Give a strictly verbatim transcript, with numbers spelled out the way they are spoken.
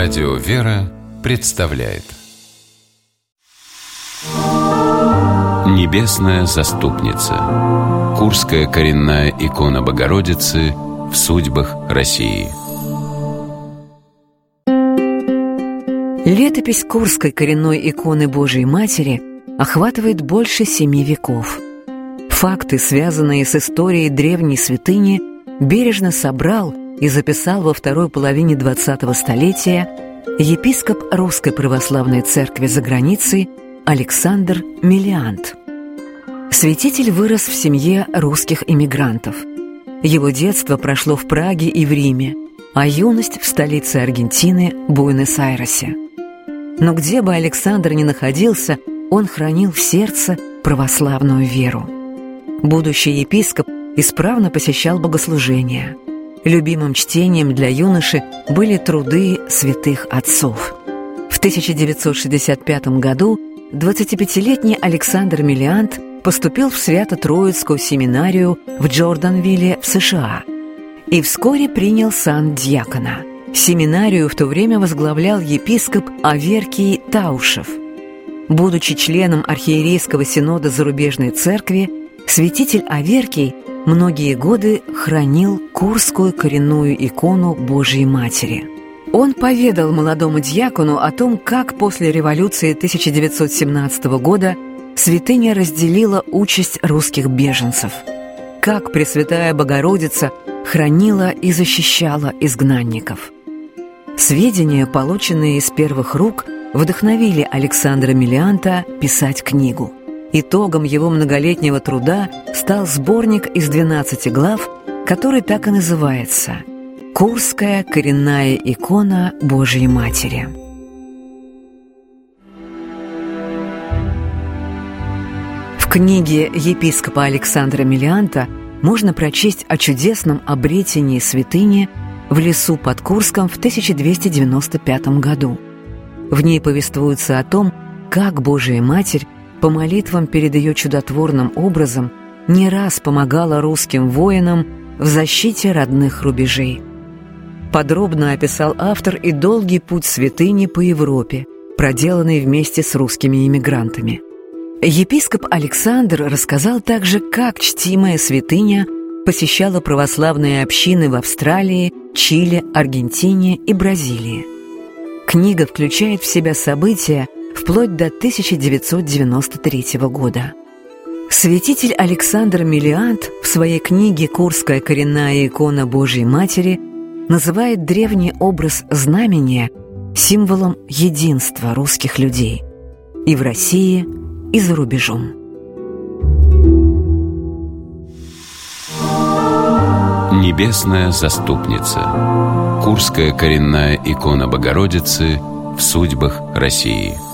Радио «Вера» представляет Небесная заступница. Курская коренная икона Богородицы в судьбах России. Летопись Курской коренной иконы Божией Матери охватывает больше семи веков. Факты, связанные с историей древней святыни, бережно собрал и записал во второй половине двадцатого столетия епископ Русской Православной Церкви за границей Александр Мелиант. Святитель вырос в семье русских иммигрантов. Его детство прошло в Праге и в Риме, а юность в столице Аргентины – Буэнос-Айресе. Но где бы Александр ни находился, он хранил в сердце православную веру. Будущий епископ исправно посещал богослужения. Любимым чтением для юноши были труды святых отцов. В тысяча девятьсот шестьдесят пятом году двадцатипятилетний Александр Мелиант поступил в Свято-Троицкую семинарию в Джорданвилле в США и вскоре принял сан диакона. Семинарию в то время возглавлял епископ Аверкий Таушев. Будучи членом архиерейского синода зарубежной церкви, святитель Аверкий многие годы хранил Курскую коренную икону Божией Матери. Он поведал молодому диакону о том, как после революции тысяча девятьсот семнадцатого года святыня разделила участь русских беженцев, как Пресвятая Богородица хранила и защищала изгнанников. Сведения, полученные из первых рук, вдохновили Александра Мелианта писать книгу. Итогом его многолетнего труда стал сборник из двенадцати глав, который так и называется «Курская коренная икона Божией Матери». В книге епископа Александра Мелианта можно прочесть о чудесном обретении святыни в лесу под Курском в тысяча двести девяносто пятом году. В ней повествуется о том, как Божия Матерь по молитвам перед ее чудотворным образом не раз помогала русским воинам в защите родных рубежей. Подробно описал автор и долгий путь святыни по Европе, проделанный вместе с русскими иммигрантами. Епископ Александр рассказал также, как чтимая святыня посещала православные общины в Австралии, Чили, Аргентине и Бразилии. Книга включает в себя события вплоть до тысяча девятьсот девяносто третьего года. Святитель Александр Мелиант в своей книге «Курская коренная икона Божией Матери» называет древний образ знамения символом единства русских людей и в России, и за рубежом. Небесная заступница. Курская коренная икона Богородицы в судьбах России.